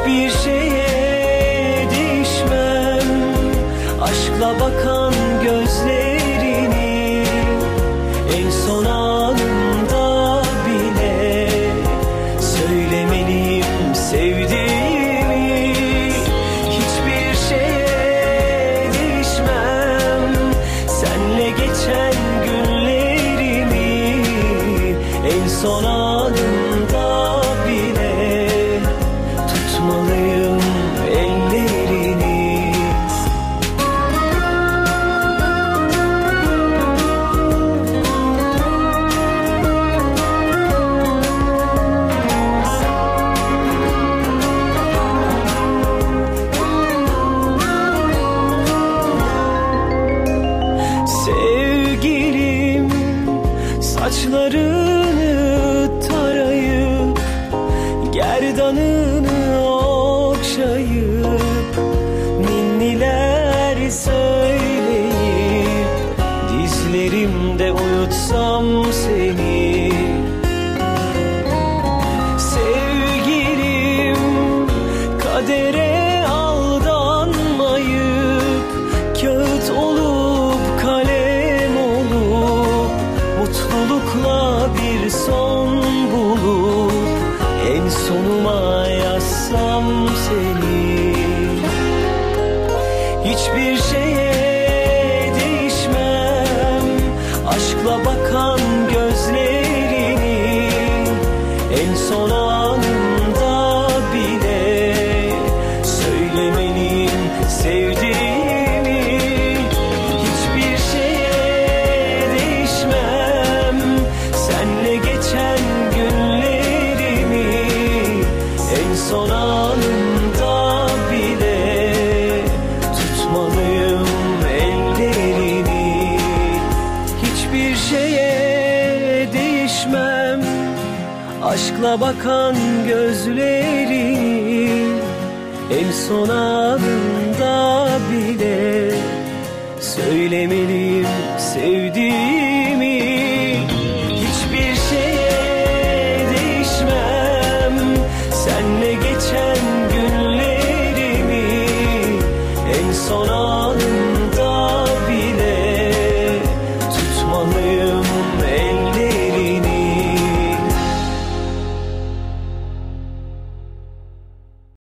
Hiçbir şeye değişmem, aşkla bakan gözlerini, en son anımda bile söylemeliyim sevdiğimi. Hiçbir şeye değişmem, senle geçen günlerimi, en son anımda bile tutmalıyım ellerini. Sevgilim, saçlarını tarayıp, gerdanını okşayıp, ninniler söyleyip, dizlerimde uyutsam seni. Sevgilim, kadere aldanmayıp, kağıt olup kalem olup, mutlulukla bir son bulup, en sonuma yazsam seni. Hiçbir şeye değişmem, aşkla bakan gözlerini, en son anımda bile söylemeliyim sevdiğimi. Hiçbir şeye değişmem, senle geçen günlerimi, en son anımda bile tutmalıyım ellerini. Hiçbir şeye değişmem, aşkla bakan gözlerini, en son anımda bile söylemeliyim sevdiğimi. Hiçbir şeye değişmem, senle geçen günlerimi, en son anımda